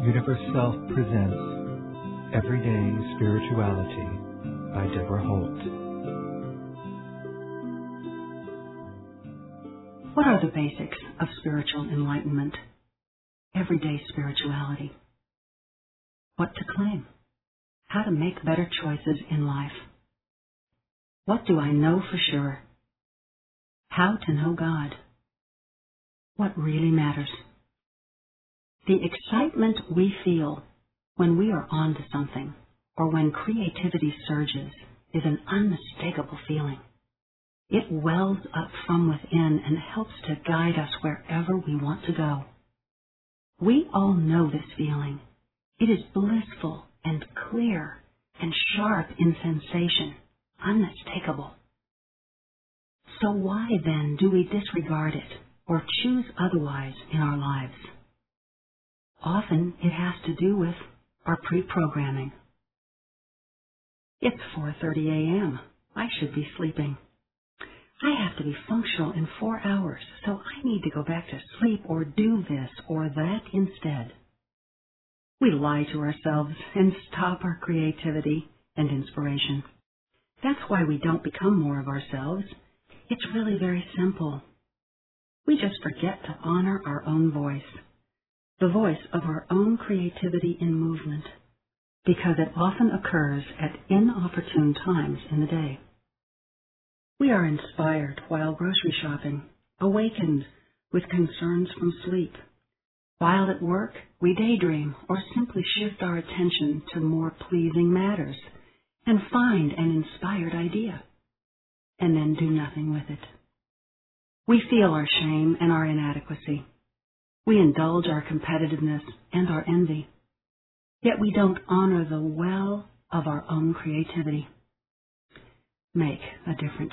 Universe Self presents Everyday Spirituality by Deborah Holt. What are the basics of spiritual enlightenment? Everyday spirituality. What to claim? How to make better choices in life? What do I know for sure? How to know God? What really matters? The excitement we feel when we are on to something or when creativity surges is an unmistakable feeling. It wells up from within and helps to guide us wherever we want to go. We all know this feeling. It is blissful and clear and sharp in sensation, unmistakable. So why then do we disregard it or choose otherwise in our lives? Often it has to do with our pre-programming. It's 4:30 a.m. I should be sleeping. I have to be functional in 4 hours, so I need to go back to sleep or do this or that instead. We lie to ourselves and stop our creativity and inspiration. That's why we don't become more of ourselves. It's really very simple. We just forget to honor our own voice, the voice of our own creativity in movement, because it often occurs at inopportune times in the day. We are inspired while grocery shopping, awakened with concerns from sleep. While at work, we daydream or simply shift our attention to more pleasing matters and find an inspired idea, and then do nothing with it. We feel our shame and our inadequacy. We indulge our competitiveness and our envy. Yet we don't honor the well of our own creativity. Make a different